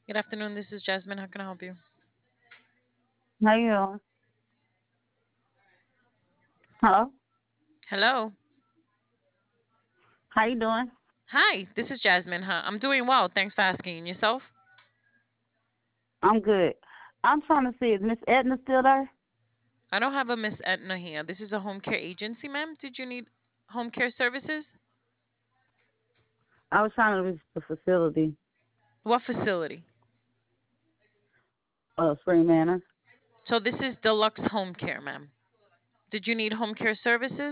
Good afternoon. This is Jasmine. How can I help you? How you doing? Hello? Hello. How you doing? Hi. This is Jasmine. Huh? I'm doing well. Thanks for asking. And yourself? I'm good. I'm trying to see, is Miss Edna still there? I don't have a Miss Etna here. This is a home care agency, ma'am. Did you need home care services? I was trying to reach the facility, What facility? Spring Manor. So this is deluxe home care, ma'am. Did you need home care services?